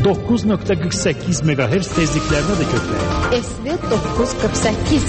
9.48 MHz tezliklərinə də kökləyin. SV 948.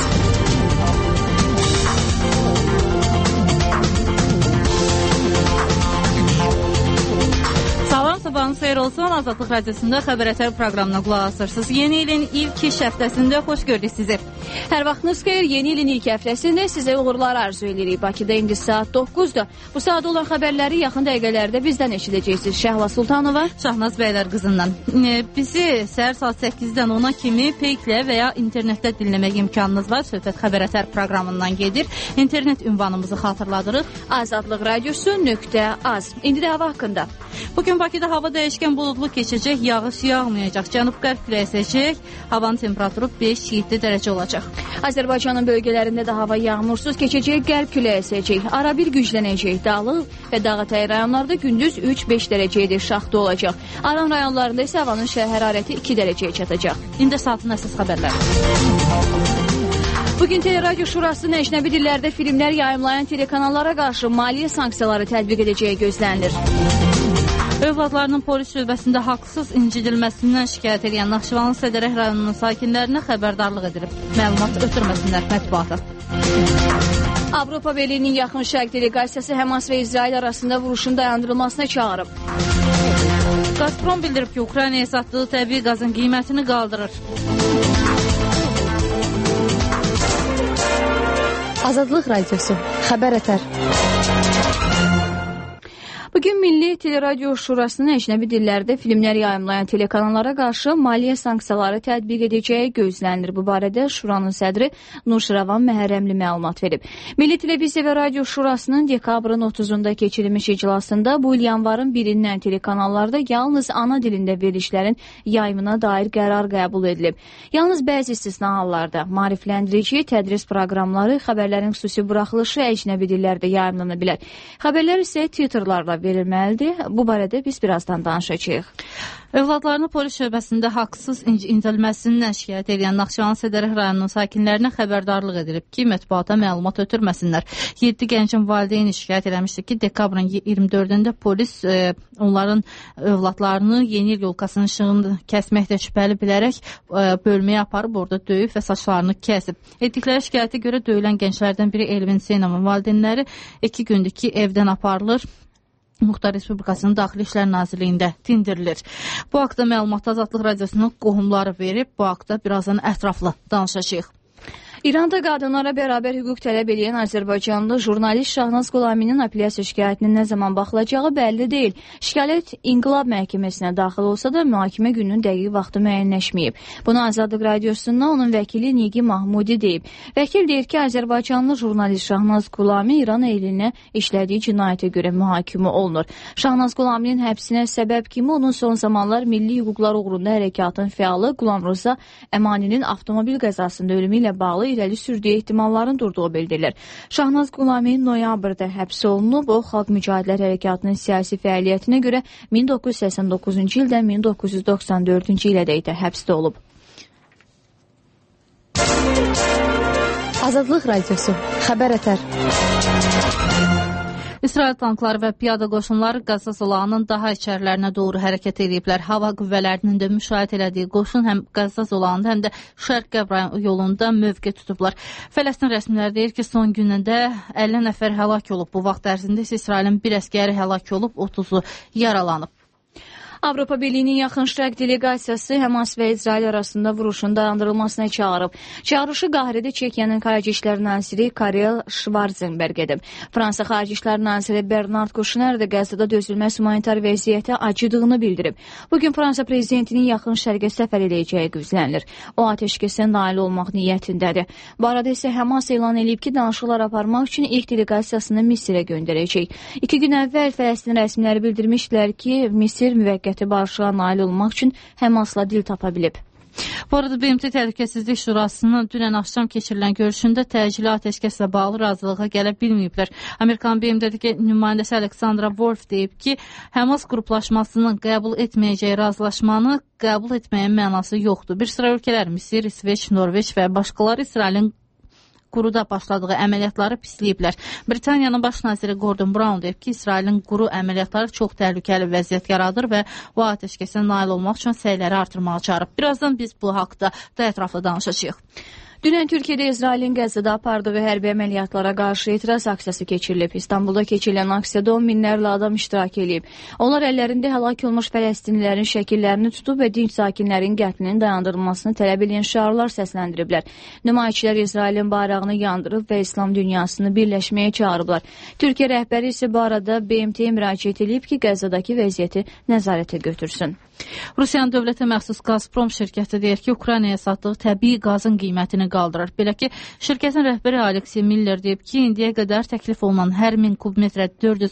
Sabahınız xeyir olsun. Azadlıq Radiosunda Xəbər Ətər proqramına qulaq asırsınız. Yeni ilin ilk iş həftəsində xoş gördük sizi. Hər vaxtınız xeyir. Yeni ilin ilk həftəsində sizə uğurlar arzu edirik. Bakıda indi saat 9-dur. Bu saat olan xəbərləri yaxın dəqiqələrdə bizdən eşidəcəksiniz. Şəhla Sultanova, Şahnaz Bəylər qızından. Bizi səhər saat 8-dən 10-a kimi peyklə və ya internetdə dinləmək imkanınız var. Söhbət Xəbər Ətər proqramından gedir. İnternet ünvanımızı xatırladırıq. azadlıqradiosu.az. İndi də hava haqqında. Bugün Bakıda hava dəyişkən buludlu keçəcək, yağış yağmayacaq, cənub-qərb küləyi əsəcək, havanın temperaturu 5-7 dərəcə olacaq. Azərbaycanın bölgələrində də hava yağmursuz keçəcək, qərb küləyi əsəcək, arabir güclənəcək, dağlıq və dağətəyi rayonlarda gündüz 3-5 dərəcəyə şaxta olacaq. Aran rayonlarında isə havanın hərarəti 2 dərəcəyə çatacaq. İndi saatın əsas xəbərləri. Bugün Teleradio Şurasının əcnəbi dillərdə filmlər yayımlayan telekanallara qarşı maliyyə sanksiyaları tətbiq edəcəyi gözlənilir. Övladlarının polis şöbəsində haqsız incidilməsindən şikayət edən Naxçıvanın Sədərək rayonunun sakinlərinə xəbərdarlıq edilib. Məlumat ötürməsinlər mətbuata. Avropa Birliyinin Yaxın Şərq deleqasiyası Həmas və İsrail arasında vuruşun dayandırılmasına çağırıb. Gazprom bildirib ki, Ukraynaya satdığı təbii qazın qiymətini qaldırır. Azadlıq Radiosu, Xəbər Ətər. Bugün Milli Teleradio Şurasının əcnəbi dillərdə filmlər yayımlayan telekanallara qarşı maliyyə sanksiyaları tətbiq edəcəyi gözlənilir. Bu barədə Şuranın sədri Nurşiravan Məhərrəmli məlumat verib. Milli Televiziya və Radio Şurasının dekabrın 30-da keçirilmiş iclasında bu il yanvarın 1-dən telekanallarda yalnız ana dilində verilişlərin yayımına dair qərar qəbul edilib. Yalnız bəzi istisna hallarda maarifləndirici tədris proqramları, xəbərlərin xüsusi buraxılışı əcnəbi dillərdə yayımlana bilər. Xəbərlər isə titrlarla verilməlidir. Bu barədə biz birazdan danışacağıq. Övladlarını polis şöbəsində haqsız incildilməsindən şikayət edən Naxçıvan Sədərək rayonunun sakinlərinə xəbərdarlıq edilib ki, mətbuata məlumat ötürməsinlər. 7 gəncin valideyni şikayət eləmişdi ki, dekabrın 24-də polis onların övladlarını yeni il yolkasının işığını kəsməkdə şübhəli bilərək bölməyə aparıb, orada döyüb və saçlarını kəsib. Etdikləri şikayətə görə döyülən gənclərdən biri Elvin Hüseynovun valideynləri 2 gündür ki, evdən aparılır. Muxtar Respublikasının Daxili İşlər Nazirliyində tindirilir. Bu haqda məlumatı Azadlıq Radiosunun qohumları verib. Bu haqda birazdan ətraflı danışacağıq. İranda qadınlara bərabər hüquq tələb edən Azərbaycanlı jurnalist Şahnaz Qulaminin apellyasiya şikayətinin nə zaman baxılacağı bəlli deyil. Şikayət İnqilab Məhkəməsinə daxil olsa da mühakimə gününün dəqiq vaxtı müəyyənləşməyib. Bunu Azadlıq Radiosundan onun vəkili Nigi Mahmudi deyib. Vəkil deyir ki, Azərbaycanlı jurnalist Şahnaz Qulami İran eylinə işlədiyi cinayətə görə mühakimə olunur. Şahnaz Qulaminin həbsinə səbəb kimi onun son zamanlar milli hüquqlar uğrunda hərəkatın fəalı Qulam Rza Əmaninin avtomobil qəzasında ölümü ilə bağlı irəli sürdüyü ehtimalların durduğu bildirilir. Şahnaz Qulami noyabrda həbs olunub. O, Xalq Mücadilər Hərəkatının siyasi fəaliyyətinə görə 1989-cu ildən 1994-cü ilədək həbsdə olub. Azadlıq Radiosu, Xəbər Ətər. İsrail tankları və piyada qoşunları Qaza zolağının daha içərilərinə doğru hərəkət ediblər. Hava qüvvələrinin də müşahidə elədiyi qoşun həm Qaza zolağında, həm də Şərq yolunda mövqe tutublar. Fələstin rəsmiləri deyir ki, son günündə 50 nəfər həlak olub. Bu vaxt ərzində isə İsrailin bir əsgəri həlak olub, 30-u yaralanıb. Avropa Birliyinin Yaxın Şərq deleqasiyası Həmas və İsrail arasında vuruşun dayandırılmasına çağırıb. Çağırışı Qahirədə Çekiyanın Xarici İşlər naziri Karel Schwarzenberg edib. Fransa Xarici İşlər naziri Bernard Kouchner də Qəzzada dözülməz humanitar vəziyyətə acıdığını bildirib. Bugün Fransa prezidentinin Yaxın Şərqə səfər edəcəyi gözlənilir. O, atəşkəsə nail olmaq niyyətindədir. Bu arada isə Həmas elan edib ki, danışıqlar aparmaq üçün ilk deleqasiyasını Misirə göndərəcək. 2 gün əvvəl Fələstin rəsmiləri bildirmişdilər ki, Misir müvəqqəti barışığa nail olmaq üçün Həmasla dil tapa bilib. Bu arada BMT Təhlükəsizlik Şurasının dünən axşam keçirilən görüşündə təcili atəşkəslə bağlı razılığa gələ bilməyiblər. Amerikan BMT-dəki nümayəndəsi Alexandra Wolf deyib ki, Həmas qruplaşmasının qəbul etməyəcəyi razılaşmanı qəbul etməyin mənası yoxdur. Bir sıra ölkələr Misir, İsveç, Norveç və başqaları İsrailin quruda başladığı əməliyyatları pisləyiblər. Britaniyanın baş naziri Gordon Brown deyib ki, İsrailin quru əməliyyatları çox təhlükəli vəziyyət yaradır və bu atəşkəsə nail olmaq üçün səyləri artırmağa çağırıb. Birazdan biz bu haqda da ətraflı danışacağıq. Dünən Türkiyədə İsrailin Qəzzada apardığı hərbi əməliyyatlara qarşı etiraz aksiyası keçirilib. İstanbulda keçirilən aksiyada 10 minlərlə adam iştirak edib. Onlar əllərində həlak olmuş Fələstinlilərin şəkillərini tutub və dinc sakinlərin qətlinin dayandırılmasını tələb edən şiarlar səsləndiriblər. Nümayişçilər İsrailin bayrağını yandırıb və İslam dünyasını birləşməyə çağırıblar. Türkiyə rəhbəri isə bu arada BMT-yə müraciət edib ki, Qəzzadakı vəziyyəti nəzarətə götürsün. Rusiyanın dövlətə məxsus Gazprom şirkəti deyir ki, Ukraynaya satdığı təbii qazın qiymətini qaldırır. Belə ki, şirkətin rəhbəri Aleksey Miller deyib ki, indiyə qədər təklif olunan hər 1000 kubmetrə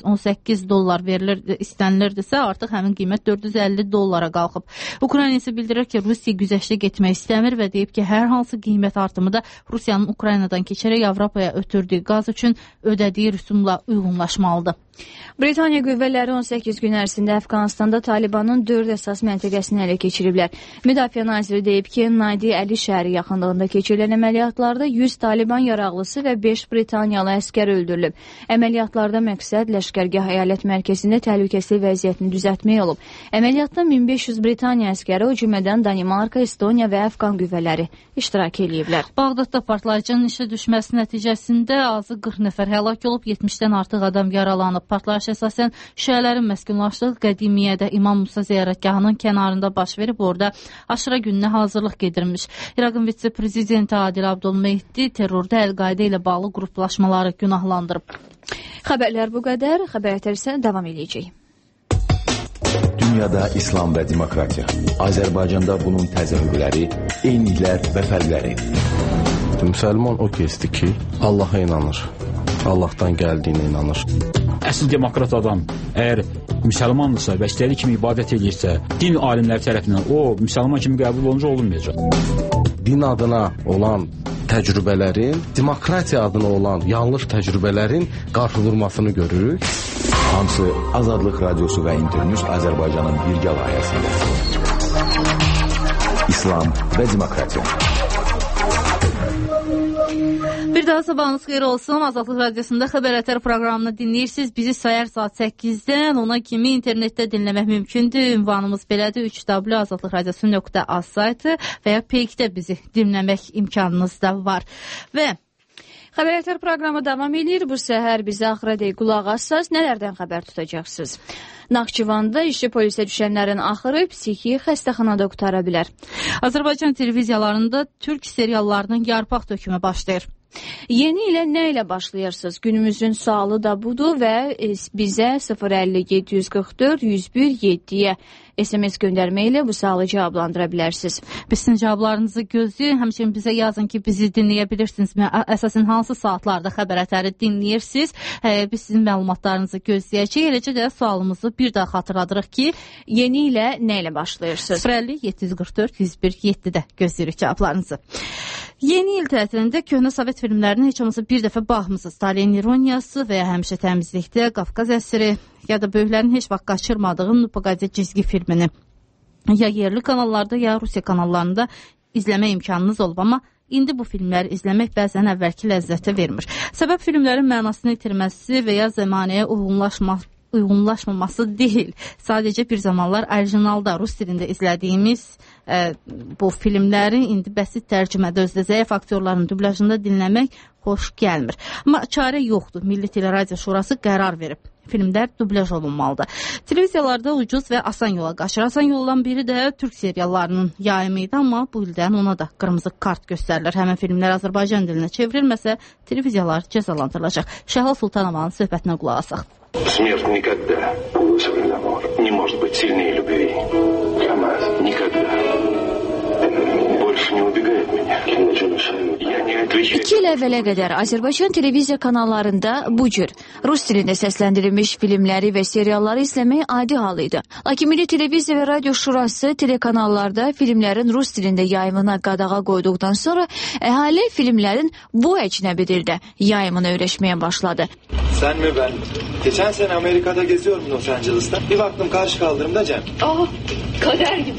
$418 istənilirdisə, artıq həmin qiymət $450 qalxıb. Ukrayna isə bildirir ki, Rusiya güzəştə getmək istəmir və deyib ki, hər hansı qiymət artımı da Rusiyanın Ukraynadan keçərək Avropaya ötürdüyü qaz üçün ödədiyi rüsumla uyğunlaşmalıdır. Britaniya qüvvələri 18 gün ərzində Əfqanistanda Talibanın 4 əsas məntəqəsini ələ keçiriblər. Müdafiə naziri deyib ki, Nadi Əli şəhəri yaxınlığında keçirilən əməliyyatlarda 100 Taliban yaraqlısı və 5 Britaniyalı əskər öldürülüb. Əməliyyatlarda məqsəd Ləşkərgah əyalət mərkəzində təhlükəsizlik vəziyyətini düzəltmək olub. Əməliyyatda 1500 Britaniya əskəri, o cümlədən Danimarka, Estoniya və Əfqan qüvvələri iştirak ediblər. Bağdadda partlayıcının işə düşməsi nəticəsində azı 40 nəfər həlak olub, 70-dən artıq adam yaralanıb. Partlayış əsasən şiələrin məskunlaşdığı Qədimiyyədə İmam Musa ziyarətgahının kənarında baş verib, orada aşura gününə hazırlıq gedirmiş. İraqın vitse-prezidenti Adil Abdülmehdi terrorda Əl-Qaidə ilə bağlı qruplaşmaları günahlandırıb. Xəbərlər bu qədər, xəbərlər isə davam edəcək. Dünyada İslam və demokratiya. Azərbaycanda bunun təzahürləri, eyniliklər və fərqləri. Müsəlman o kəsdir ki, Allaha inanır. Allahdan gəldiyinə inanır. Əsl demokrat adam əgər müsəlmandırsa və istədiyi kimi ibadət edirsə, din alimləri tərəfindən o müsəlman kimi qəbul olunca olunmayacaq. Din adına olan təcrübələrin, demokratiya adına olan yanlış təcrübələrin qarşıdurmasını görürük. Hamısı Azadlıq Radiosu və İnternews Azərbaycanın birgə layihəsində. İslam və demokratiya. Bir daha sabahınız xeyir olsun. Azadlıq Radiosunda Xəbər Ətər proqramını dinləyirsiniz. Bizi sayar saat 8-dən ona kimi internetdə dinləmək mümkündür. Ünvanımız belədir: www.azadlıqradiosu.az saytı və ya Peykdə bizi dinləmək imkanınız da var. Və Xəbər Ətər proqramı davam edir. Bu səhər bizi axıradək qulaq assaz. Nələrdən xəbər tutacaqsınız? Naxçıvanda işi polisə düşənlərin axırı psixi xəstəxanada qutara bilər. Azərbaycan televiziyalarında türk seriallarının yarpaq tökümü başlayır. Yeni ilə nə ilə başlayırsınız? Günümüzün sualı da budur və bizə 050-744-101-7-yə SMS göndərmə ilə bu sualı cavablandıra bilərsiniz. Biz sizin cavablarınızı gözləyin. Həmçinin bizə yazın ki, bizi dinləyə bilirsiniz. Əsasən hansı saatlarda Xəbər Ətəri dinləyirsiniz? Biz sizin məlumatlarınızı gözləyəcəyik. Eləcə də sualımızı bir daha xatırladırıq ki, yeni ilə nə ilə başlayırsınız? 050-744-101-7-də gözləyirik cavablarınızı. Yeni il tətilində köhnə Sovet filmlərini heç olmasa bir dəfə baxmısınız. Stalin ironiyası və ya həmişə təmizlikdə, Qafqaz əsiri ya da böyüklərin heç vaxt qaçırmadığı Nupaqadi cizgi filmini ya yerli kanallarda ya Rusiya kanallarında izləmə imkanınız olub, amma indi bu filmləri izləmək bəzən əvvəlki ləzzəti vermir. Səbəb filmlərin mənasını itirməsi və ya zəmanəyə uyğunlaşmaması deyil. Sadəcə bir zamanlar orijinalda Rus dilində izlədiyimiz bu filmləri indi bəsit tərcümədə özdə zəif aktyorların dublajında dinləmək xoş gəlmir. Amma çarə yoxdur. Milli Teleradio Şurası qərar verib. Filmlər dublaj olunmalıdır. Televiziyalarda ucuz və asan yola qaçır. Asan yoldan biri də türk seriallarının yayımı idi, amma bu ildən ona da qırmızı kart göstərilir. Həmin filmlər Azərbaycan dilinə çevrilməsə televiziyalar cəzalandırılacaq. Şəhal Sultanovanın söhbətinə qulaq asaq. Смерть никогда, не может быть сильнее любви. Никогда. Больше не убегает меня. Я не отвечаю. 2 il əvvələ qədər Azərbaycan televiziya kanallarında bu cür Rus dilində səsləndirilmiş filmləri və serialları izləmək adi hal idi. Lakin Milli Televiziya və Radio Şurası telekanallarda filmlərin Rus dilində yayımına qadağa qoyduqdan sonra əhali filmlərin bu əcnəbi dildə yayımını öyrəşməyə başladı. Sen mi ben? Geçen sene Amerika'da geziyorum Los Angeles'ta. Bir baktım karşı kaldırımda Cem. Kader gibi.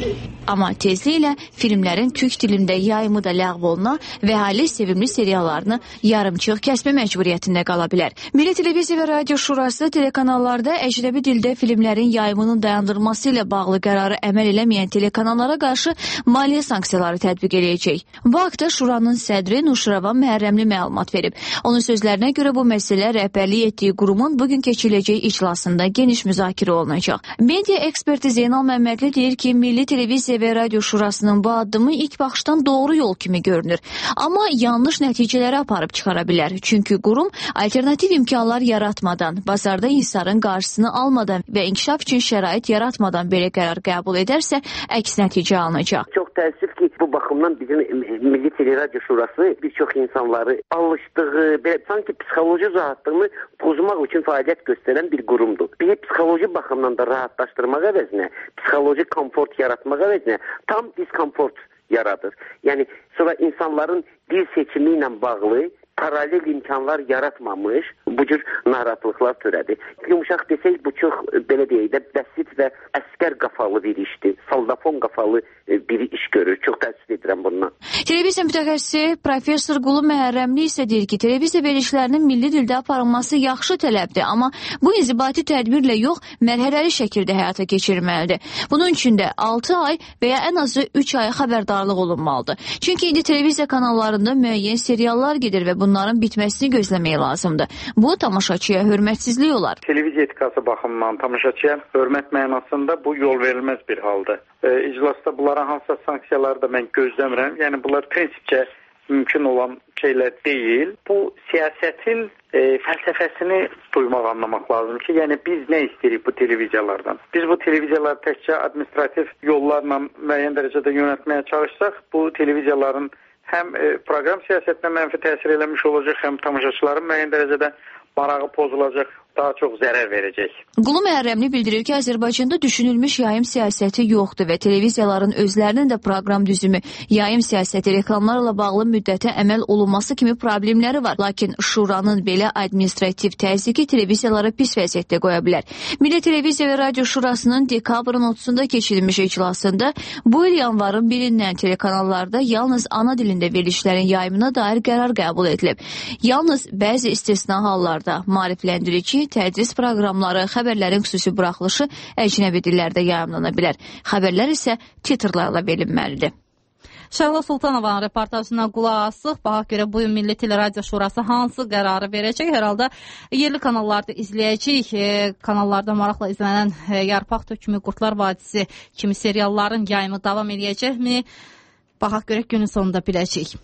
Amma tezliklə filmlərin türk dilində yayımı da ləğv oluna və hali sevimli seriallarını yarımçıq kəsmə məcburiyyətində qala bilər. Milli Televiziya və Radio Şurası telekanallarda əcnəbi dildə filmlərin yayımının dayandırılması ilə bağlı qərarı əməl eləməyən telekanallara qarşı maliyyə sanksiyaları tətbiq edəcək. Bu haqda Şuranın sədri Nuşravan Məhərrəmli məlumat verib. Onun sözlərinə görə bu məsələ rəhbərlik etdiyi qurumun bugün keçiriləcək iclasında geniş müzakirə olunacaq. Media eksperti Zeynal Məmmədli deyir ki, Milli Televiziya və Radio Şurasının bu addımı ilk baxışdan doğru yol kimi görünür. Amma yanlış nəticələrə aparıb çıxara bilər. Çünki qurum alternativ imkanlar yaratmadan, bazarda inhisarın qarşısını almadan və inkişaf üçün şərait yaratmadan belə qərar qəbul edərsə, əks nəticə alınacaq. Çox təəssüf ki, bu baxımdan bizim Milli Televiziya Şurası bir çox insanları alışdığı, sanki psixoloji rahatlığını pozmaq üçün fəaliyyət göstərən bir qurumdur. Bizi psixoloji baxımdan da rahatlaşdırmaq əvəzinə, psixoloji komfort yaratmaq əvəzinə tam diskomfort yaradır. Yəni sonra insanların dil seçimi ilə bağlı paralel imkanlar yaratmamış bu cür narahatlıqlar törədir. Yumuşaq desək, bu çox belə deyək də bəsit və əskər qafalı bir işdir. Saldafon qafalı bir iş görür. Çox təəssüf edirəm bundan. Televiziya mütəxəssisi Professor Qulu Məhərrəmli isə deyir ki, televiziya verilişlərinin milli dildə aparılması yaxşı tələbdir, amma bu inzibati tədbirlə yox, mərhələli şəkildə həyata keçirilməlidir. Bunun üçün də 6 ay və ya ən azı 3 ay xəbərdarlıq olunmalıdır. Çünki indi televiziya kanallarında müəyyən seriallar gedir və bunların bitməsini gözləmək lazımdır. Bu, tamaşaçıya hörmətsizlik olar. Televiziya etikası baxımından tamaşaçıya hörmət mənasında bu yol verilməz bir haldır. İclasda bunlara hansısa sanksiyaları da mən gözləmirəm. Yəni, bunlar prinsipcə mümkün olan şeylər deyil. Bu, siyasətin fəlsəfəsini duymaq, anlamaq lazım ki, yəni biz nə istəyirik bu televiziyalardan? Biz bu televiziyaları təkcə administrativ yollarla müəyyən dərəcədə yönətməyə çalışsaq, bu televiziyaların həm proqram siyasətinə mənfi təsir eləmiş olacaq, həm tamaşaçıların müəyyən dərəcədə marağı pozulacaq, daha çox zərər verəcək. Qulu Məhərrəmli bildirir ki, Azərbaycanda düşünülmüş yayım siyasəti yoxdur və televiziyaların özlərinin də proqram düzümü, yayım siyasəti, reklamlarla bağlı müddətə əməl olunması kimi problemləri var. Lakin Şuranın belə administrativ təzyiqi televiziyaları pis vəziyyətdə qoya bilər. Milli Televiziya və Radio Şurasının dekabrın 30-da keçirilmiş iclasında bu il yanvarın 1-dən telekanallarda yalnız ana dilində verilişlərin yayımına dair qərar qəbul edilib. Yalnız bəzi istisna hallarda maarifləndirici, tədris proqramları, xəbərlərin xüsusi buraxılışı əcnəbi dillərdə yayımlana bilər. Xəbərlər isə titrlarla verilməlidir. Şəhla Sultanovanın reportajına qulaq asıq. Baxaq görə bu Milli Televiziya Şurası hansı qərarı verəcək? Hər halda yerli kanallarda izləyəcək. Kanallarda maraqla izlənən Yarpaq Tökümü, Qurtlar Vadisi kimi serialların yayımı davam edəcəkmi? Baxaq görə günün sonunda biləcək.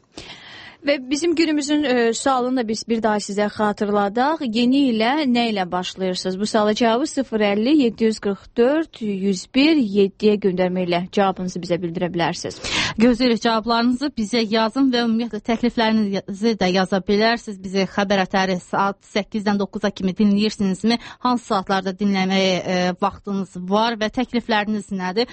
Və bizim günümüzün sualını da biz bir daha sizə xatırladaq. Yeni ilə nə ilə başlayırsınız? Bu suala cavabı 050 744 101 7-yə göndərməklə cavabınızı bizə bildirə bilərsiniz. Gözləyirik cavablarınızı bizə yazın və ümumiyyətlə təkliflərinizi də yaza bilərsiniz. Bizi xəbər ətəri saat 8-dən 9-a kimi dinləyirsinizmi? Hansı saatlarda dinləməyə vaxtınız var və təklifləriniz nədir?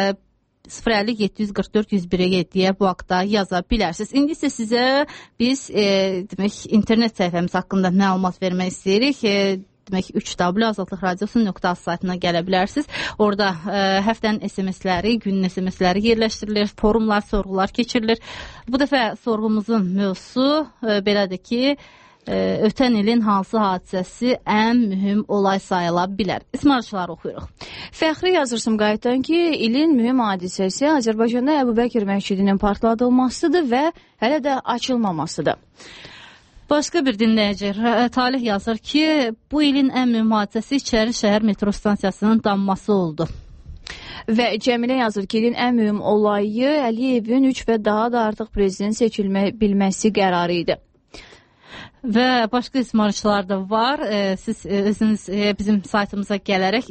050 744 101 7-yə bu haqda yaza bilərsiniz. İndi isə sizə biz demək internet səhifəmiz haqqında məlumat vermək istəyirik. Demək 3W Azadlıq Radiosu.az saytına gələ bilərsiniz. Orada həftənin SMS-ləri, günün SMS-ləri yerləşdirilir, forumlar, sorğular keçirilir. Bu dəfə sorğumuzun mövzusu belədir ki, ötən ilin hansı hadisəsi ən mühüm olay sayıla bilər? İsmarışları oxuyuruq. Fəxri yazır Sumqayıtdan ki, ilin mühüm hadisəsi Azərbaycanda Əbu Bəkir məscidinin partladılmasıdır və hələ də açılmamasıdır. Başqa bir dinləyici Talih yazır ki, bu ilin ən mühüm hadisəsi İçəri şəhər metro stansiyasının danması oldu. Və Cəmilə yazır ki, ilin ən mühüm olayı Əliyevin 3 və daha da artıq prezident seçilmə bilməsi qərarı idi. Və başqa ismarışlar da var. Siz özünüz bizim saytımıza gələrək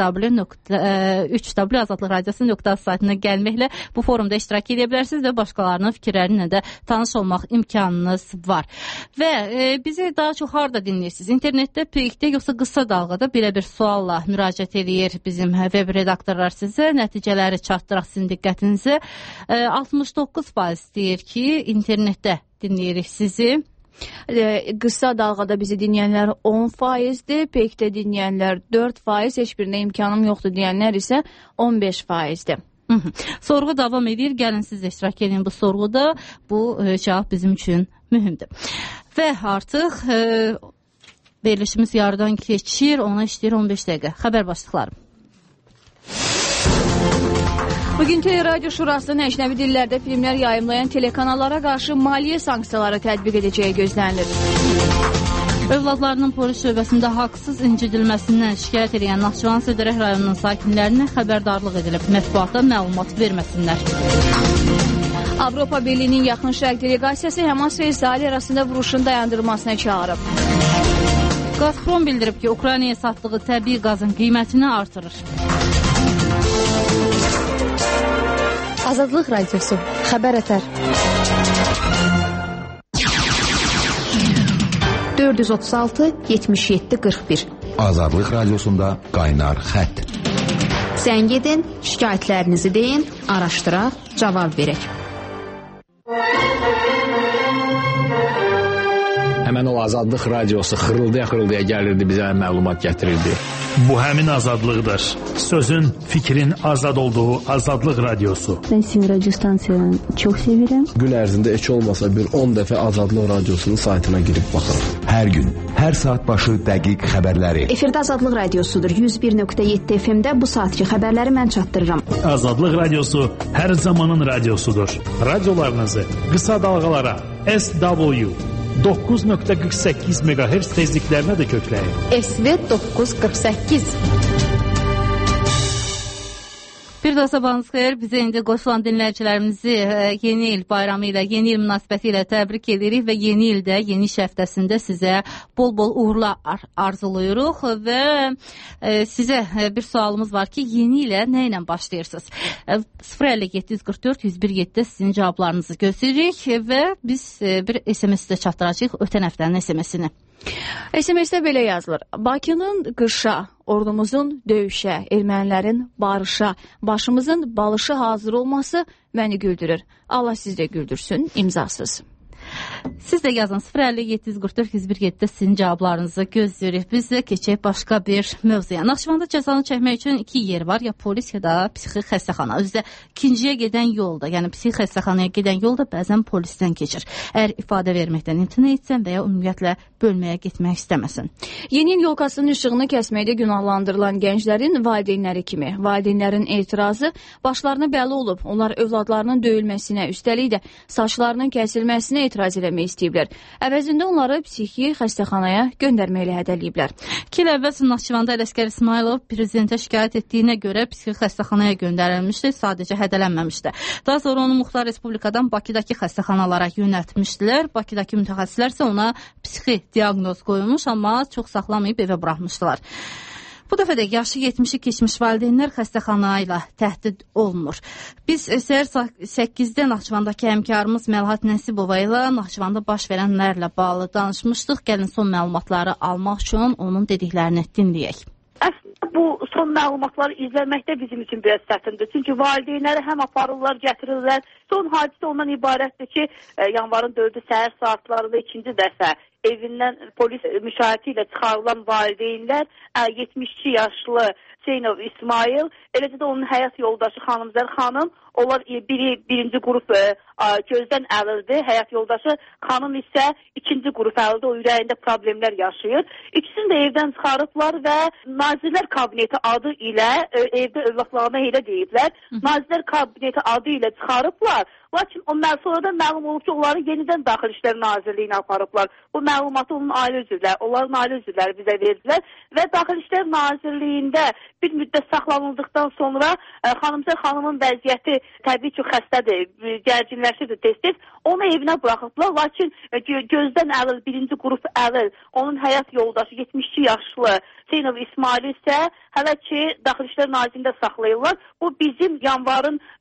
3W Azadlıq Radiosu.az saytına gəlməklə bu forumda iştirak edə bilərsiniz və başqalarının fikirlərinə də tanış olmaq imkanınız var. Və bizi daha çox harda dinləyirsiniz? İnternetdə, Peykdə, yoxsa qısa dalğada belə bir sualla müraciət edir bizim web redaktorlar sizə. Nəticələri çatdıraq sizin diqqətinizə. 69% deyir ki, internetdə dinləyirik sizi. Qısa dalğada bizi dinləyənlər 10%-dir, Peykdə dinləyənlər 4%, heç birinə imkanım yoxdur deyənlər isə 15%-dir. Sorğu davam edir. Gəlin siz də iştirak edin bu sorğuda. Bu cavab bizim üçün mühümdür. Və artıq verilişimiz yarıdan keçir. Ona işləyir 15 dəqiqə. Xəbər başlıqları. Bugünkü Radio Şurasının əcnəbi dillərdə filmlər yayımlayan telekanallara qarşı maliyyə sanksiyaları tətbiq edəcəyi gözlənilir. Övladlarının polis şöbəsində haqsız incidilməsindən şikayət edən Naxçıvan Sədərək rayonunun sakinlərinə xəbərdarlıq edilib. Mətbuata məlumat verməsinlər. Avropa Birliyinin Yaxın Şərq deleqasiyası Həmas və İsrail arasında vuruşun dayandırılmasına çağırıb. Gazprom bildirib ki, Ukraynaya satdığı təbii qazın qiymətini artırır. Azadlıq Radiosu, xəbər ətər. 436-77-41 Azadlıq Radiosunda qaynar xətt. Zəng edin, şikayətlərinizi deyin, araşdıraq, cavab verək. Həmən o Azadlıq Radiosu xırıldaya gəlirdi, bizə məlumat gətirirdi. Bu həmin azadlıqdır. Sözün, fikrin azad olduğu Azadlıq Radiosu. Ben sizin radyo stansiyanı çok severim. Gün ərzində heç olmasa bir 10 dəfə Azadlıq Radiosunun saytına girib baxırım. Hər gün, hər saat başı dəqiq xəbərləri. Efirdə Azadlıq Radiosudur. 101.7 FM-də bu saatki xəbərləri mən çatdırıram. Azadlıq Radiosu hər zamanın radiosudur. Radiolarınızı qısa dalğalara SW 9.48 MHz tezliklərinə də kökləyin. SV 948. Bir daha sabahınız xeyir. Bizə indi qoşulan dinləyicilərimizi yeni il bayramı ilə, yeni il münasibəti ilə təbrik edirik və yeni ildə, yeni iş həftəsində sizə bol-bol uğurlar arzuluyuruq və sizə bir sualımız var ki, yeni ilə nə ilə başlayırsınız? 050-744-101-7-də sizin cavablarınızı gözləyirik və biz bir SMS-də çatdıracağıq ötən həftənin SMS-ini. SMS-də belə yazılır. Bakının qışa, ordumuzun döyüşə, ermənilərin barışa, başımızın balışı hazır olması məni güldürür. Allah siz də güldürsün, imzasız. Siz də yazın 050-744-101-7-də sizin cavablarınızı gözləyirik. Biz də keçək başqa bir mövzuya. Naxçıvanda cəzanı çəkmək üçün 2 yer var, ya polis ya da psixi xəstəxana. Özdə ikinciyə gedən yolda, yəni psixi xəstəxanaya gedən yolda bəzən polisdən keçir. Əgər ifadə verməkdən imtina etsən və ya ümumiyyətlə bölməyə getmək istəməsin. Yeni il yolkasının işığını kəsməkdə günahlandırılan gənclərin valideynləri kimi. Valideynlərin etirazı başlarına bəlli olub. Onlar övladlarının döyülməsinə, üstəlik də saçlarının kəsilməsinə etiraz eləmək istəyiblər. Əvəzində onları psixi xəstəxanaya göndərməklə hədəliyiblər. 2 il əvvəl Naxçıvanda Ələsgər İsmailov prezidentə şikayət etdiyinə görə psixi xəstəxanaya göndərilmişdi, sadəcə hədələnməmişdi. Daha sonra onu Muxtar Respublikadan Bakıdakı xəstəxanalara yönəltmişdilər. Bakıdakı mütəxəssislər isə ona psixi diaqnoz qoyulmuş, amma çox saxlamayıb evə buraxmışdılar. Bu dəfə də yaşı 70-i keçmiş valideynlər xəstəxana ilə təhdid olunur. Biz səhər 8-də Naxçıvandakı həmkarımız Məlhat Nəsibova ilə Naxçıvanda baş verənlərlə bağlı danışmışdıq. Gəlin son məlumatları almaq üçün onun dediklərini dinləyək. Əslində bu son məlumatları izləməkdə bizim üçün biraz çətindir. Çünki valideynləri həm aparırlar, gətirirlər. Son hadisə ondan ibarətdir ki, yanvarın 4-ü səhər saatlarında 2-ci dəfə evindən polis müşahidə ilə çıxarılan valideynlər 72 yaşlı Hüseynov İsmail, eləcə də onun həyat yoldaşı Xanımzər xanım, onlar birinci qrup gözdən əlildi, həyat yoldaşı xanım isə ikinci qrup əlildi, o ürəyində problemlər yaşayır. İkisini də evdən çıxarıblar və Nazirlər Kabineti adı ilə evdə övladlarına elə deyiblər, Nazirlər Kabineti adı ilə çıxarıblar. Lakin sonradan məlum olub ki, onları yenidən Daxili İşlər Nazirliyinə aparıblar. Bu məlumatı onların ailə üzvləri bizə verdilər və Daxili İşlər Nazirliyində bir müddət saxlanıldıqdan sonra Xanımzər xanımın vəziyyəti təbii ki, xəstədir, gərginləşirdi tez-tez. Onu evinə buraxıblar, lakin gözdən əlil, birinci qrup əlil, onun həyat yoldaşı 72 yaşlı Hüseynov İsmail isə hələ ki Daxili İşlər Nazirliyində saxlayırlar. Bu bizim yanvarın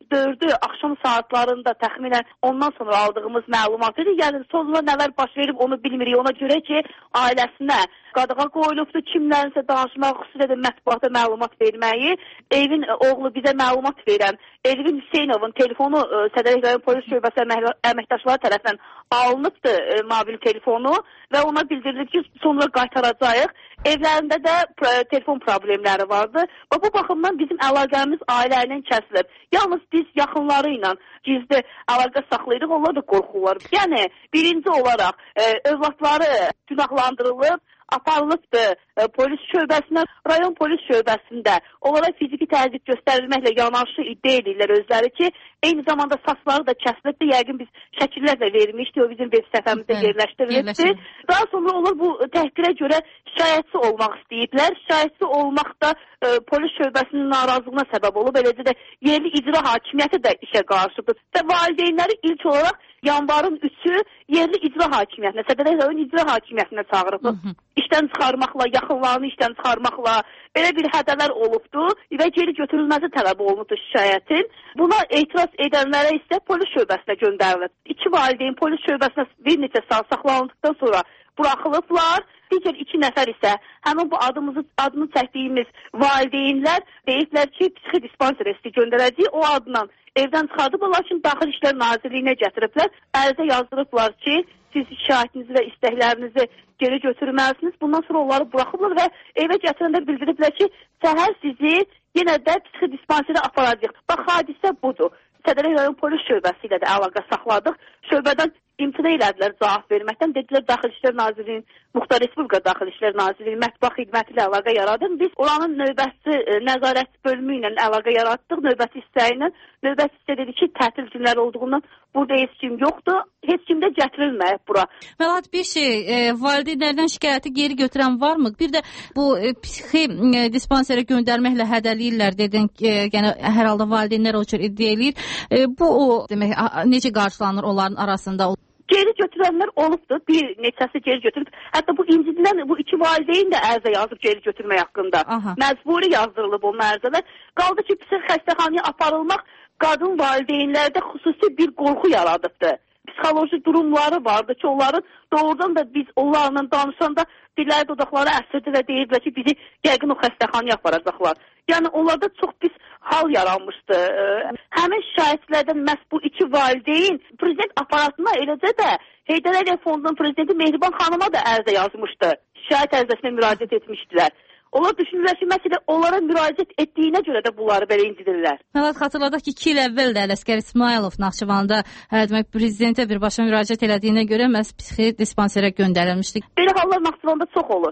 4-ü axşam saatlarında təxminən ondan sonra aldığımız məlumat idi. Yəni sonra nələr baş verib onu bilmirik. Ona görə ki, ailəsinə qadağa qoyulubdur, kimlərinsə danışmaq, xüsusilə də mətbuata məlumat verməyi. Evin oğlu bizə məlumat verən Elvin Hüseynovun telefonu Sədərək rayon polis şöbəsi əməkdaşları tərəfindən alınıbdır mobil telefonu və ona bildirilib ki, sonra qaytaracağıq. Evlərində də telefon problemləri vardı. Və bu baxımdan bizim əlaqəmiz ailə ilə kəsilib. Yalnız biz yaxınları ilə gizli əlaqə saxlayırıq, onlar da qorxurlar. Yəni, birinci olaraq övladları günahlandırılıb, aparılıbdır polis şöbəsinə, rayon polis şöbəsində onlara fiziki təzyiq göstərilməklə yanaşı iddia edirlər özləri ki, eyni zamanda saçları da kəsilibdir, yəqin biz şəkillərlə vermişdik, o bizim web səhifəmizdə yerləşdirilibdir. Daha sonra onlar bu təhqirə görə şikayətçi olmaq istəyiblər, şikayətçi olmaq da polis şöbəsinin narazılığına səbəb olub, eləcə də yerli icra hakimiyyəti də işə qarşıdır və valideynləri ilk olaraq yanvarın 3-ü yerli icra hakimiyyətinə, Sədərək rayon icra hakimiyyətinə çağırıb. İşdən çıxarmaqla, yaxınlarını işdən çıxarmaqla belə bir hədələr olubdur və geri götürülməsi tələb olunubdur şikayətin. Buna etiraz edənlərə isə polis şöbəsinə göndərilib. 2 valideyn polis şöbəsinə bir neçə saat saxlanıldıqdan sonra buraxılıblar. Digər 2 nəfər isə həmin bu adını çəkdiyimiz valideynlər deyiblər ki, psixi dispanserə göndərəcək o adla evdən çıxardıblar, lakin Daxili İşlər Nazirliyinə gətiriblər. Ərizə yazdırıblar ki, siz şikayətinizi və istəklərinizi geri götürməlisiniz. Bundan sonra onları buraxıblar və evə gətirəndə bildiriblər ki, səhər sizi yenə də psixi dispanserə aparacaq. Bax, hadisə budur. Sədərək rayon polis şöbəsi ilə də əlaqə saxladıq. Şöbədən imtina elədilər cavab verməkdən. Dedilər, Daxili İşlər Nazirliyinin, Muxtar Respublika Daxili İşlər Nazirliyinin mətbuat xidməti ilə əlaqə yaradıq. Biz oranın növbəti nəzarət bölümü ilə əlaqə yaratdıq, növbəti hissə ilə. Növbəti hissə dedi ki, tətil günləri olduğundan burada heç kim yoxdur, heç kim də gətirilməyib bura. Məlahət, bir şey, valideynlərdən şikayəti geri götürən varmı? Bir də bu psixi dispanserə göndərməklə hədəliyirlər dedin, yəni hər halda valideynlər o cür iddia eləyir. Bu o demək necə qarşılanır onların arasında? Geri götürənlər olubdur, bir neçəsi geri götürüb. Hətta bu incildən bu 2 valideyn də ərizə yazıb geri götürmək haqqında. Məcburi yazdırılıb o ərizələr. Qaldı ki, psixi xəstəxanaya aparılmaq qadın valideynlərdə xüsusi bir qorxu yaradıbdır. Psixoloji durumları vardı ki, onların doğrudan da biz onlarla danışanda dilləri dodaqları əsirdi və deyiblər ki, bizi yəqin o xəstəxanaya aparacaqlar. Yəni, onlarda çox pis hal yaranmışdı. Həmin şikayətlərdən məhz bu 2 valideyn prezident aparatına, eləcə də Heydər Əliyev Fondunun prezidenti Mehriban xanıma da ərizə yazmışdı. Şikayət ərizəsinə müraciət etmişdilər. Onlar düşünürlər ki, məsələ onlara müraciət etdiyinə görə də bunları belə incidirlər. Məlahət, xatırladaq ki, 2 il əvvəl də Ələsgər İsmailov Naxçıvanda demək prezidentə birbaşa müraciət elədiyinə görə məhz psixi dispanserə göndərilmişdi. Belə hallar Naxçıvanda çox olur.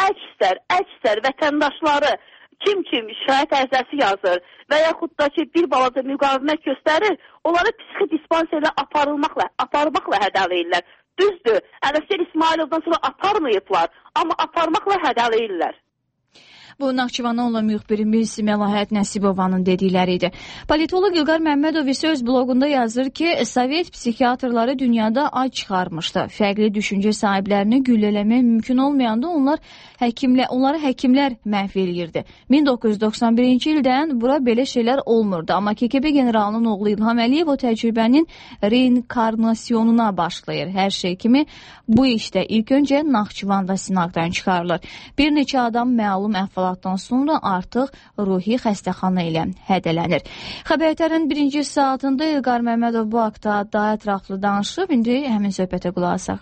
Əksər vətəndaşları kim şikayət ərizəsi yazır və yaxud da ki, bir balaca müqavimət göstərir, onları psixi dispanserlə aparmaqla hədələyirlər. Düzdür, Ələsgər İsmailovdan sonra aparmayıblar, amma aparmaqla hədələyirlər. Bu, Naxçıvandan olan müxbirimiz Məlahət Nəsibovanın dedikləri idi. Politolog İlqar Məmmədov isə öz bloqunda yazır ki, Sovet psixiatrları dünyada ac çıxarmışdı. Fərqli düşüncə sahiblərini güllələmək mümkün olmayanda onları həkimlər məhv eləyirdi. 1991-ci ildən bura belə şeylər olmurdu. Amma KGB generalının oğlu İlham Əliyev o təcrübənin reinkarnasyonuna başlayır. Hər şey kimi bu işdə ilk öncə Naxçıvanda sınaqdan çıxarılır. Bir neçə adam məlum əhvalatdan sonra artıq ruhi xəstəxana ilə hədələnir. Xəbərlərin birinci saatında İlqar Məmmədov bu haqda daha ətraflı danışıb. İndi həmin söhbətə qulaq asaq.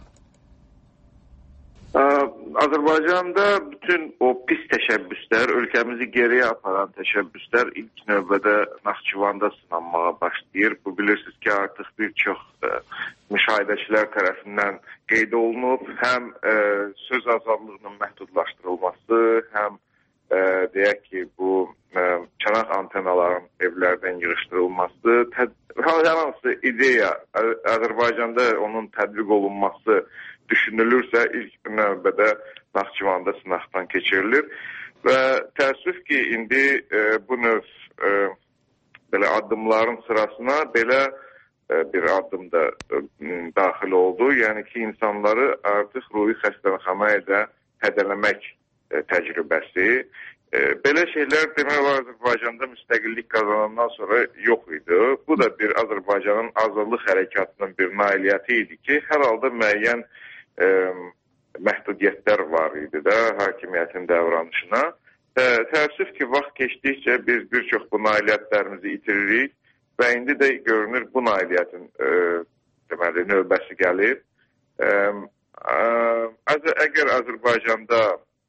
Azərbaycanda bütün o pis təşəbbüslər, ölkəmizi geriyə aparan təşəbbüslər ilk növbədə Naxçıvanda sınanmağa başlayır. Bu bilirsiniz ki, artıq bir çox müşahidəçilər tərəfindən qeyd olunub. Həm söz azadlığının məhdudlaşdırılması, həm deyək ki, bu çanaq antenaların evlərdən yığışdırılması, hər hansı ideya Azərbaycanda onun tətbiq olunması düşünülürsə, ilk növbədə Naxçıvanda sınaqdan keçirilir və təəssüf ki, indi bu növ belə addımların sırasına belə bir addım da daxil oldu. Yəni ki, insanları artıq ruhi xəstəxanaya da hədələmək təcrübəsi. Belə şeylər demək olar Azərbaycanda müstəqillik qazanandan sonra yox idi. Bu bu da bir Azərbaycanın azadlıq hərəkatının bir nailiyyəti idi ki, hər halda müəyyən məhdudiyyətlər var idi də hakimiyyətin davranışına. Təəssüf ki, vaxt keçdikcə biz bir çox bu nailiyyətlərimizi itiririk və indi də görünür bu nailiyyətin deməli, növbəsi gəlir. Əgər Azərbaycanda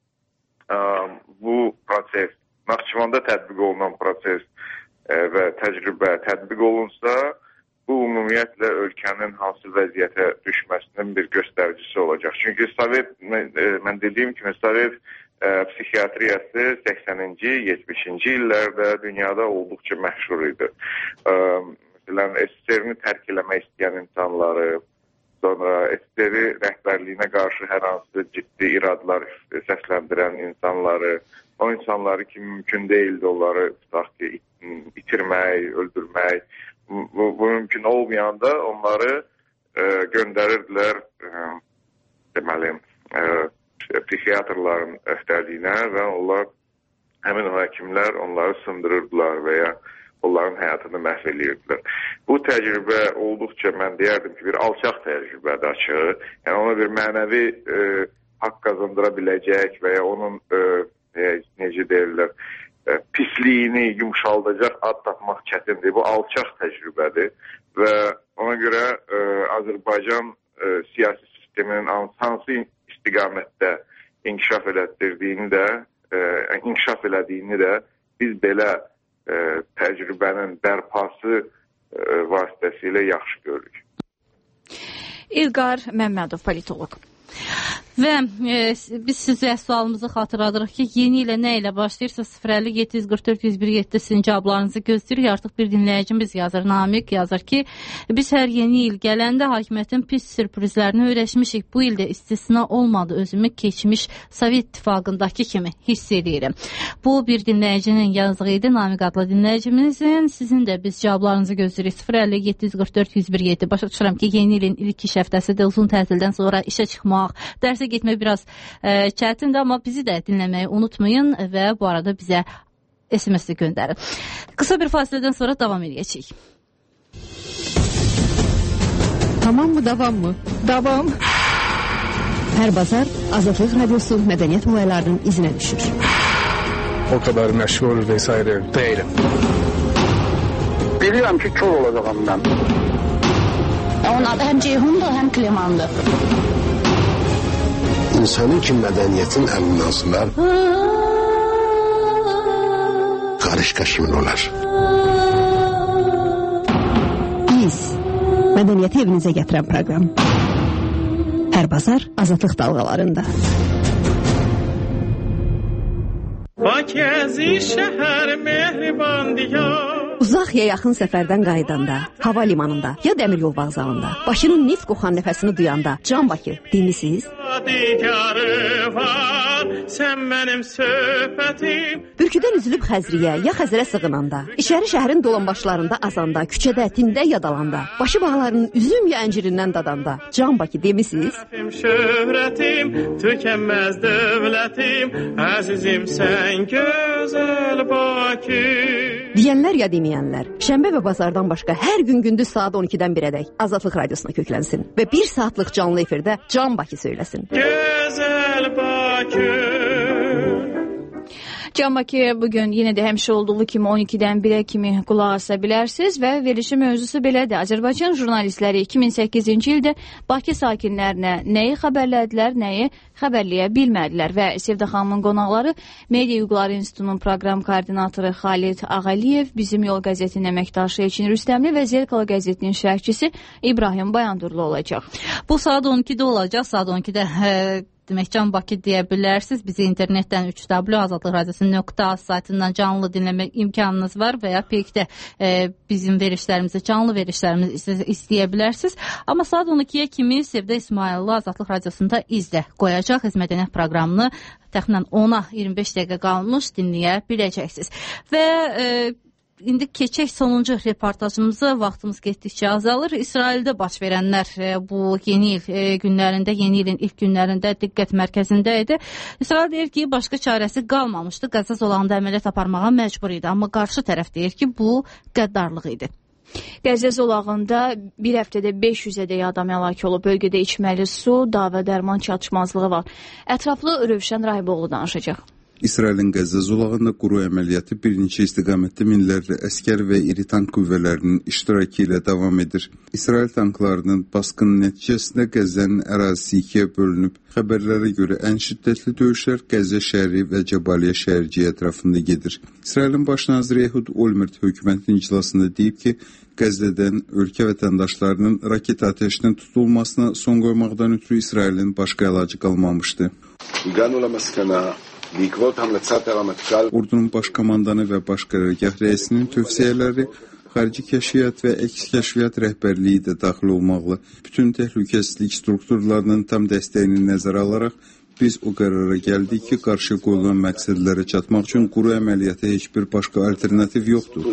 bu proses, Naxçıvanda tətbiq olunan proses və təcrübə tətbiq olunsa, bu ümumiyyətlə ölkənin hansı vəziyyətə düşməsinin bir göstəricisi olacaq. Çünki Sovet, mən dediyim kimi, Sovet psixiatriyası 80-ci, 70-ci illərdə dünyada olduqca məşhur idi. Məsələn, SSR-ni tərk eləmək istəyən insanları, sonra SSR-i rəhbərliyinə qarşı hər hansı ciddi iradlar səsləndirən insanları, o insanları ki, mümkün deyildi onları itirmək, öldürmək. Bu mümkün olmayanda onları göndərirdilər deməli, psixiatrların öhdəliyinə və onlar, həmin o həkimlər onları sındırırdılar və ya onların həyatını məhv edirdilər. Bu təcrübə olduqca mən deyərdim ki, bir alçaq təcrübədir açığı. Yəni ona bir mənəvi haqq qazandıra biləcək və ya onun necə deyirlər, pisliyini yumşaldacaq ad tapmaq çətindir. Bu alçaq təcrübədir və ona görə Azərbaycan siyasi sisteminin hansı istiqamətdə inkişaf elədiyini də biz belə təcrübənin bərpası vasitəsilə yaxşı görürük. İlqar Məmmədov, politoloq. Və biz sizə sualımızı xatırladırıq ki, yeni ilə nə ilə başlayırsa 050-744-101-7 cavablarınızı gözləyirik. Artıq bir dinləyicimiz yazır, Namiq yazır ki, biz hər yeni il gələndə hakimiyyətin pis sürprizlərini öyrəşmişik. Bu ildə istisna olmadı, özümü keçmiş Sovet İttifaqındakı kimi hiss edirəm. Bu bir dinləyicinin yazığı idi, Namiq adlı dinləyicimizin. Sizin də biz cavablarınızı gözləyirik. 050-744-101-7. Başa düşürəm ki, yeni ilin ilk iş həftəsidir, uzun tətildən sonra işə çıxmaq, dərsə getmək biraz çətindir, amma bizi də dinləməyi unutmayın və bu arada bizə SMS-i göndərin. Qısa bir fasilədən sonra davam edəcəyik. Tamam mı, davam mı? Davam. Hər bazar Azadlıq Radiosu mədəniyyət olaylarının izinə düşür. O kadar məşğul vesaire değilim. Bilirəm ki, kör olacağım mən. Onun adı həm Ceyhundur, həm Klemandır. İnsanın ki mədəniyyətin əminasılar qarışqa kimin olar? Biz mədəniyyəti evinizə gətirən proqram. Hər bazar Azadlıq dalğalarında. Bakəzi şəhər mehriban diyar. Uzaq ya yaxın səfərdən qayıdanda, hava limanında ya dəmir yol vağzalında, başının neft qoxan nəfəsini duyanda, Can Bakı demisiniz? Sən mənim söhbətim. Bürküdən üzülüb Xəzriyə ya Xəzərə sığınanda, İçəri şəhərin dolanbaşlarında azanda, küçədə, tində yadalanda, başı bağlarının üzüm ya əncirindən dadanda, Can Bakı demisiniz? Şöhrətim, tükənməz dövlətim, əzizim sən gözəl Bakı. Deyənlər ya deməyənlər, şənbə və bazardan başqa hər gün gündüz saat 12-dən 1-ədək Azadlıq Radiosuna köklənsin və 1 saatlıq canlı efirdə Can Bakı söyləsin. Gözəl Bakı. Can Bakı bugün yenə də həmişə olduğu kimi 12-dən 1-ə kimi qulaq asa bilərsiniz və verilişin mövzusu belədir. Azərbaycan jurnalistləri 2008-ci ildə Bakı sakinlərinə nəyi xəbərlədilər, nəyi xəbərləyə bilmədilər və Sevda xanımın qonaqları Media Hüquqları İnstitutunun proqram koordinatoru Xalid Ağəliyev, Bizim Yol qəzetinin əməkdaşı Elçin Rüstəmli və Zerkala qəzetinin şərhçisi İbrahim Bayandurlu olacaq. Bu saat 12-də olacaq, saat 12-də demək Can Bakı deyə bilərsiniz. Bizi internetdən 3w.azadlıqradiosu.az saytından canlı dinləmək imkanınız var və ya peykdə bizim verişlərimizi, canlı verişlərimizi istəyə bilərsiniz. Amma saat 12-yə kimi Sevda İsmailli Azadlıq Radiosunda izlə qoyacaq. Mədəniyyət proqramını təxminən 10-a 25 dəqiqə qalmış dinləyə biləcəksiniz. Və İndi keçək sonuncu reportajımızı, vaxtımız getdikcə azalır. İsraildə baş verənlər bu yeni il günlərində, yeni ilin ilk günlərində diqqət mərkəzində idi. İsrail deyir ki, başqa çarəsi qalmamışdı. Qəzza zolağında əməliyyat aparmağa məcbur idi. Amma qarşı tərəf deyir ki, bu qəddarlıq idi. Qəzza zolağında bir həftədə 500-ədək adam həlak olub. Bölgədə içməli su, dava dərman çatışmazlığı var. Ətraflı Rövşən Rahiboğlu danışacaq. İsrailin Qəzza zolağında quru əməliyyatı bir neçə istiqamətdə minlərlə əskər və iri tank qüvvələrinin iştirakı ilə davam edir. İsrail tanklarının baskını nəticəsində Qəzzənin ərazisi ikiyə bölünüb. Xəbərlərə görə ən şiddətli döyüşlər Qəzza şəhəri və Cəbaliyyə şəhərciyi ətrafında gedir. İsrailin baş naziri Ehud Olmert hökumətin iclasında deyib ki, Qəzzədən ölkə vətəndaşlarının raket atəşinin tutulmasına son qoymaqdan ötürü İsrailin başqa əlacı qalmamışdı. Ordunun baş komandanı və baş qərargah rəisinin tövsiyələri, xarici kəşfiyyat və əks kəşfiyyat rəhbərliyi də daxil olmaqla bütün təhlükəsizlik strukturlarının tam dəstəyini nəzərə alaraq biz o qərara gəldik ki, qarşı qoyulan məqsədlərə çatmaq üçün quru əməliyyata heç bir başqa alternativ yoxdur.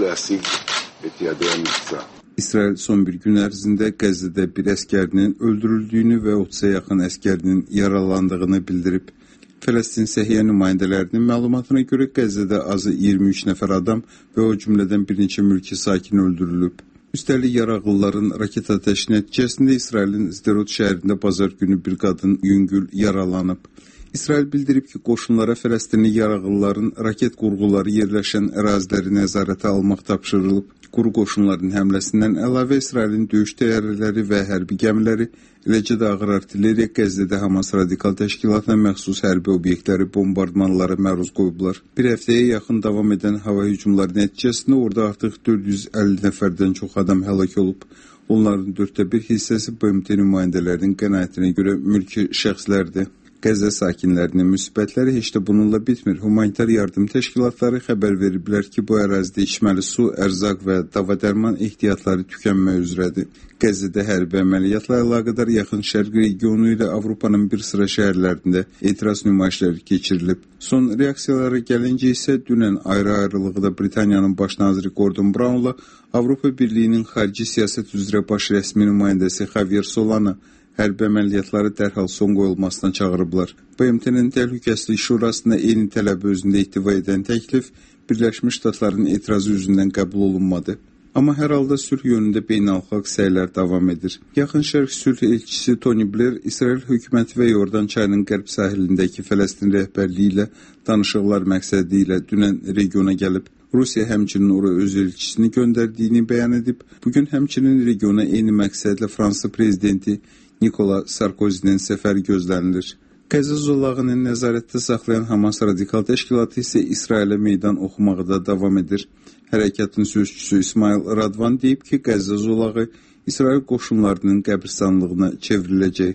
İsrail son bir gün ərzində Qəzzədə bir əskərinin öldürüldüyünü və 30-a yaxın əskərinin yaralandığını bildirib. Fələstin səhiyyə nümayəndələrinin məlumatına görə Qəzzədə azı 23 nəfər adam və o cümlədən bir neçə mülki sakin öldürülüb. Üstəlik yaraqlıların raket atəşi nəticəsində İsrailin Sderot şəhərində bazar günü bir qadın yüngül yaralanıb. İsrail bildirib ki, qoşunlara Fələstinli yaraqlıların raket qurğuları yerləşən əraziləri nəzarətə almaq tapşırılıb. Quru qoşunların həmləsindən əlavə İsrailin döyüş təyyarələri və hərbi gəmiləri, eləcə də ağır artilleriya Qəzzədə Hamas radikal təşkilatına məxsus hərbi obyektləri bombardmanlara məruz qoyublar. Bir həftəyə yaxın davam edən hava hücumları nəticəsində orada artıq 450 nəfərdən çox adam həlak olub. Onların 1/4 hissəsi BMT nümayəndələrinin qənaətinə görə mülki şəxslərdir. Qəzza sakinlərinin müsibətləri heç də bununla bitmir. Humanitar yardım təşkilatları xəbər veriblər ki, bu ərazidə içməli su, ərzaq və dava dərman ehtiyatları tükənmək üzrədir. Qəzzədə hərbi əməliyyatla əlaqədar Yaxın Şərq regionu ilə Avropanın bir sıra şəhərlərində etiraz nümayişləri keçirilib. Son reaksiyalara gəlincə isə dünən ayrı-ayrılıqda Britaniyanın baş naziri Gordon Brownla Avropa Birliyinin xarici siyasət üzrə baş rəsmi nümayəndəsi Javier Solana hərbi əməliyyatları dərhal son qoyulmasına çağırıblar. BMT-nin Təhlükəsizlik Şurasında eyni tələbi özündə ihtiva edən təklif Birləşmiş Ştatların etirazı üzündən qəbul olunmadı. Amma hər halda sülh yönündə beynəlxalq səylər davam edir. Yaxın Şərq sülh elçisi Tony Blair, İsrail hökuməti və Yordan çayının qərb sahilindəki Fələstin rəhbərliyi ilə danışıqlar məqsədi ilə dünən regiona gəlib. Rusiya həmçinin ora öz elçisini göndərdiyini bəyan edib. Bugün həmçinin regiona eyni məqsədlə Fransa prezidenti Nikola Sarkozinin səfəri gözlənilir. Qəzza zolağını nəzarətdə saxlayan Hamas radikal təşkilatı isə İsrailə meydan oxumaqda davam edir. Hərəkatın sözçüsü İsmail Radvan deyib ki, Qəzza zolağı İsrail qoşunlarının qəbristanlığına çevriləcək.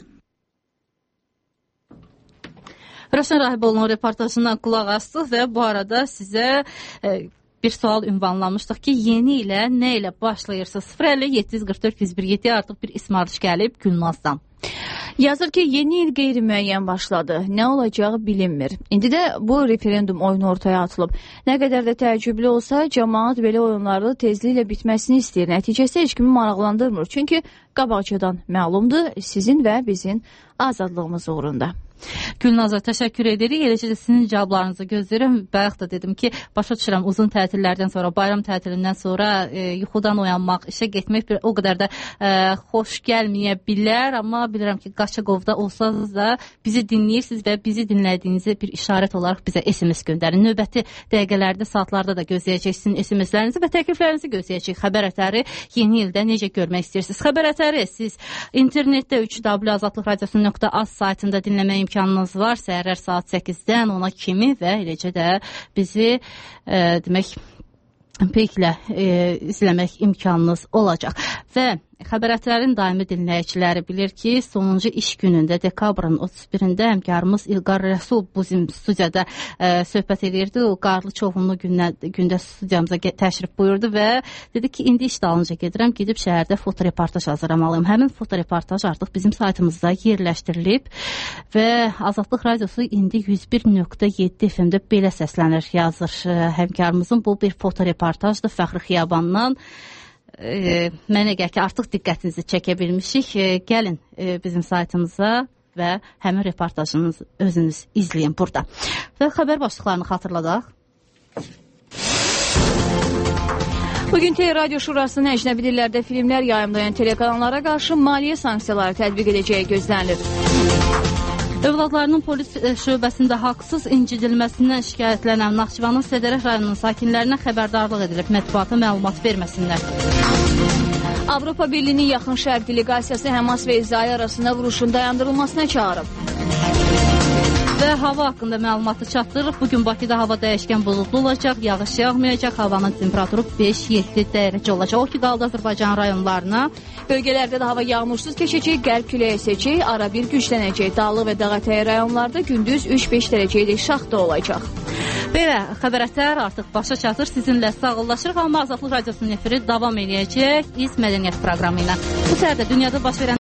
Rövşən Rahiboğlu'nun reportajından qulaq astıq və bu arada sizə bir sual ünvanlamışdıq ki, yeni ilə nə ilə başlayırsınız? 050-744-101-7 artıq bir ismarış gəlib Gülnazdan. Yazır ki, yeni il qeyri-müəyyən başladı. Nə olacağı bilinmir. İndi də bu referendum oyunu ortaya atılıb. Nə qədər də təəccüblü olsa, cəmaat belə oyunlarda tezliklə bitməsini istəyir. Nəticəsi heç kimi maraqlandırmır. Çünki qabaqcadan məlumdur, sizin və bizim azadlığımız uğrunda. Gülnaza təşəkkür edirik. Eləcə də sizin cavablarınızı gözləyirəm. Bayaq da dedim ki, başa düşürəm uzun tətillərdən sonra, bayram tətilindən sonra yuxudan oyanmaq, işə getmək o qədər də xoş gəlməyə bilər, amma bilirəm ki, Qaçaqovda olsanız da bizi dinləyirsiniz və bizi dinlədiyinizi bir işarət olaraq bizə SMS göndərin. Növbəti dəqiqələrdə, saatlarda da gözləyəcək sizin SMS-lərinizi və təkliflərinizi gözləyəcək. Xəbər ətəri yeni ildə necə görmək istəyirsiniz? Xəbər ətəri siz internetdə www.azadlıqradiosu.az saytında dinləmək imkanınız var. Səhərlər saat 8-dən 10-a kimi və eləcə də bizi demək peyklə izləmək imkanınız olacaq. Və xəbərətlərin daimi dinləyiciləri bilir ki, sonuncu iş günündə dekabrın 31-də həmkarımız İlqar Rəsul bizim studiyada söhbət edirdi. O qarlı çoğunluğu gündə studiyamıza təşrif buyurdu və dedi ki, indi iş dalınca gedirəm, gedib şəhərdə fotoreportaj hazırlamalıyım. Həmin fotoreportaj artıq bizim saytımızda yerləşdirilib və Azadlıq Radiosu indi 101.7 FM-də belə səslənir, yazır. Həmkarımızın bu bir fotoreportajdır Fəxri Xiyabandan. Mənə gəl ki, artıq diqqətinizi çəkə bilmişik. Gəlin bizim saytımıza və həmin reportajınızı özünüz izləyin burada. Və xəbər başlıqlarını xatırladaq. Bugün Radio Şurasının əcnəbi dillərdə filmlər yayımlayan telekanallara qarşı maliyyə sanksiyaları tətbiq edəcəyi gözlənilir. Övladlarının polis şöbəsində haqsız incidilməsindən şikayətlənən Naxçıvanın Sədərək rayonunun sakinlərinə xəbərdarlıq edilib, mətbuata məlumat verməsinlər. Avropa Birliyinin Yaxın Şərq delegasiyası Həmas və İsrail arasında vuruşun dayandırılmasına çağırıb. Və hava haqqında məlumatı çatdırırıq. Bugün Bakıda hava dəyişkən buludlu olacaq, yağış yağmayacaq, havanın temperaturu 5-7 dərəcə olacaq. O ki, qaldı Azərbaycan rayonlarına. Bölgələrdə də hava yağmursuz keçəcək, qərb küləyi əsəcək, ara bir güclənəcək. Dağlıq və dağətəyi rayonlarda gündüz 3-5 dərəcəylik şaxta olacaq. Belə xəbərətlər artıq başa çatır. Sizinlə sağollaşırıq, amma Azadlıq Radiosunun efiri davam edəcək İz Mədəniyyət proqramı ilə. Bu səhərdə dünyada baş verən